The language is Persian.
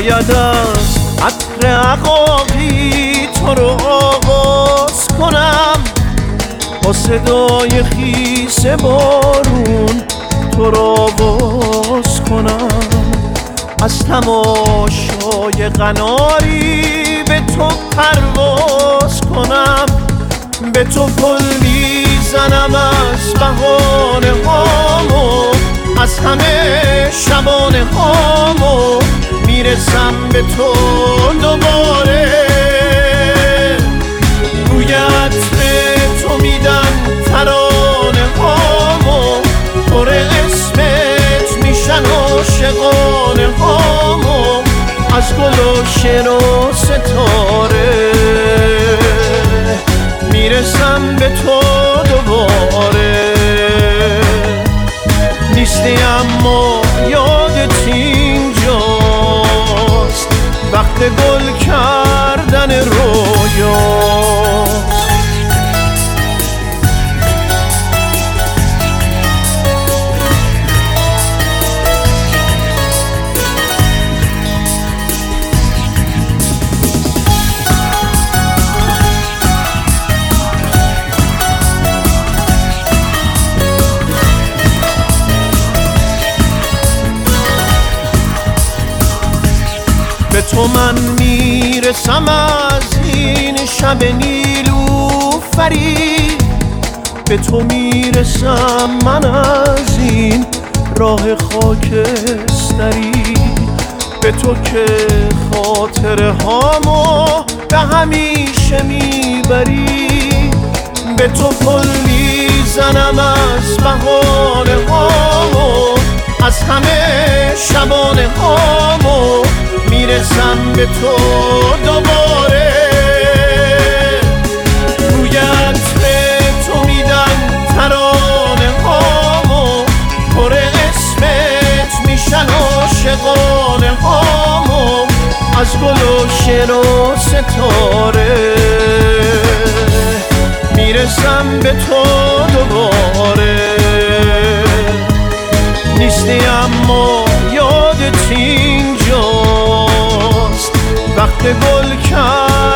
شاید از عطر عقاقی تو رو آغاز کنم، با صدای خیس بارون تو رو آواز کنم، از تماشای قناری به تو پرواز کنم، به تو پل میزنم از بهانه هامو، از همه شبانه هامو میرسم به تو دوباره. روی عطر تو میدن ترانه هامو، پر اسمت میشن عاشقانه هامو، از گل و شعر و ستاره میرسم به تو دوباره. نیستی اما یادت اینجاست، وقت گل کردن رویاست. به تو من میرسم از این شب نیلوفری، به تو میرسم من از این راه خاکستری، به تو که خاطره هامو به همیشه میبری، به تو پل میزنم از بهانه هامو، از همه شبانه هامو میرسم به تو دوباره. روی عطر تو میدن ترانه هامو، پر اسمت میشن عاشقانه هامو، از گل و شعر و ستاره میرسم به تو دوباره. نیستی اما یادت اینجاست، وقت گل کرد